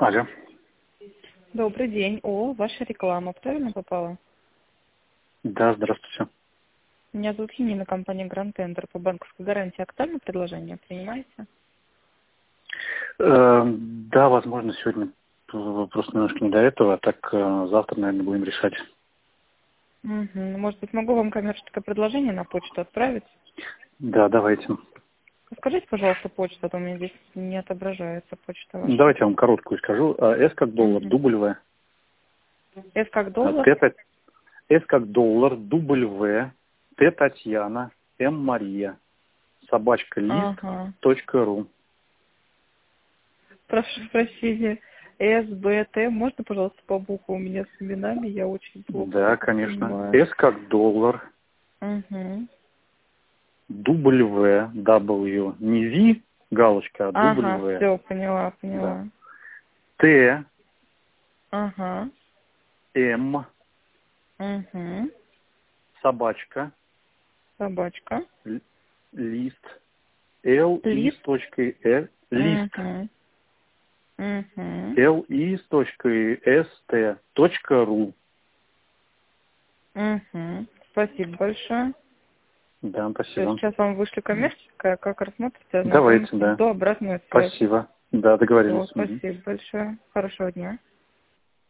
Алло. Добрый день. О, ваша реклама правильно попала? Да, здравствуйте. Меня зовут Енина, компания Grand Tender по банковской гарантии. Актуальное предложение принимаете? Да, возможно, сегодня просто немножко не до этого, а так завтра, наверное, будем решать. Угу. Может быть, могу вам коммерческое предложение на почту отправить? Да, давайте. Скажите, пожалуйста, почту, а то у меня здесь не отображается почта ваша. Давайте я вам короткую скажу. С как доллар, Угу. W. С как доллар? С как доллар, W. Т Татьяна, М Мария. Собачка Ага. лист.ру. Прошу прощения. СБТ. Можно, пожалуйста, по буквам у меня с именами? Я очень плохо Да, вас конечно. понимаю. С как доллар, Угу. W. Не V, галочка, а Ага, W. все, поняла, Да. поняла. Т, Ага. М, Угу. собачка, Собачка. лист, li с Лист. точкой лист, Угу. Угу. li с точкой st.ру. Угу. Спасибо большое. Да, Всё, спасибо. сейчас вам вышли коммерческое, как рассмотрите, Давайте, ознакомитесь, да. жду обратную связь. Спасибо. Да, договорились. Все, спасибо большое. Хорошего дня.